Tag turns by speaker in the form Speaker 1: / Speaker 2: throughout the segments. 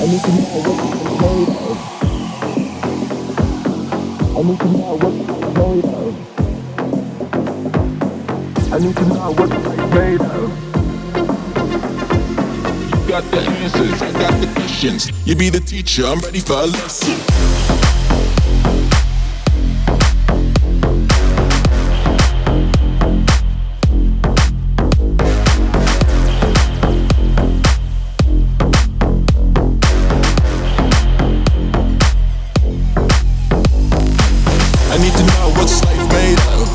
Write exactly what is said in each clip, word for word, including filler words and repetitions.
Speaker 1: I need to know what it's made of. I need to know what it's made of. I need to know what it's made of. You got the answers, I got the questions. You be the teacher, I'm ready for a lesson. I need to know what's life made of.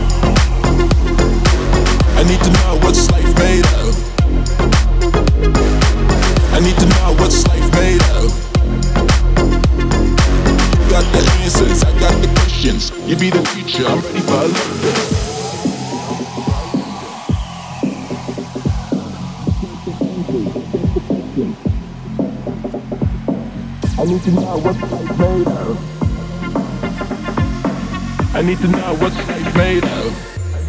Speaker 1: I need to know what's life made of. I need to know what's life made of. You got the answers, I got the questions. You be the teacher, I'm ready for a lesson. I need to know what's life made of. I need to know what's life made of.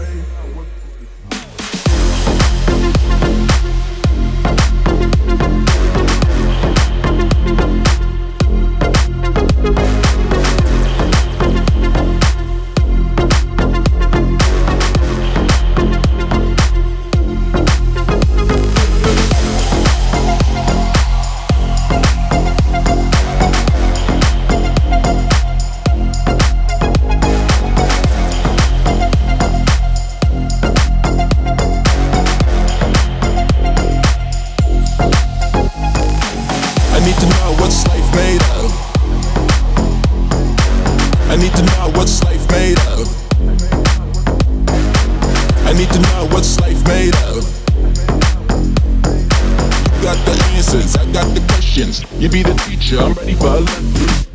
Speaker 1: I need to know what's life made of. I need to know what's life made of. I need to know what's life made of. You got the answers, I got the questions. You be the teacher, I'm ready for a lesson.